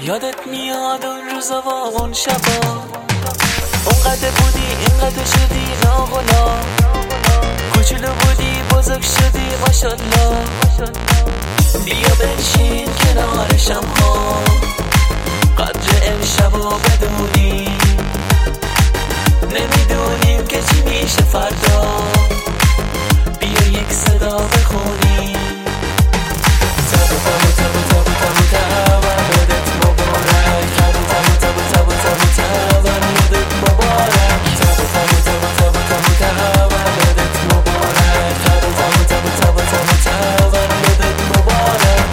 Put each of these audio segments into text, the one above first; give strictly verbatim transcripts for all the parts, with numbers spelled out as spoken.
یادت میاد اون روزا و اون شبا، اونقدر بودی اینقدر شدی ناغلا، کوچولو بودی بزرگ شدی ماشالله. بیا بنشین کنار شمها، قدر امشبا بدونی، نمیدونیم که چی میشه فردا، بیا یک صدا بخونی. تبو تبو تبو تبو تبو تولدت مبارک، تبو تبو تبو تبو تبو تولدت مبارک، تبو تبو تبو تبو تبو تولدت مبارک، تبو تبو تبو تبو تبو تولدت مبارک.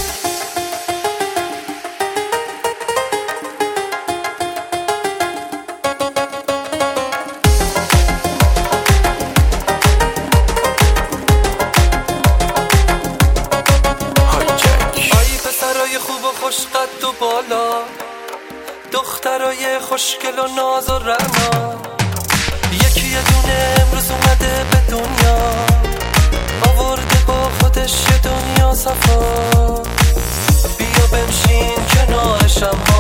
خوب و خوش قد و بالا، دخترای خوشگل و ناز و رعنا، یکی یه دونه امروز اومده به دنیا، آورده با خودش یه دنیا صفا. بیا بنشین کنار شمها،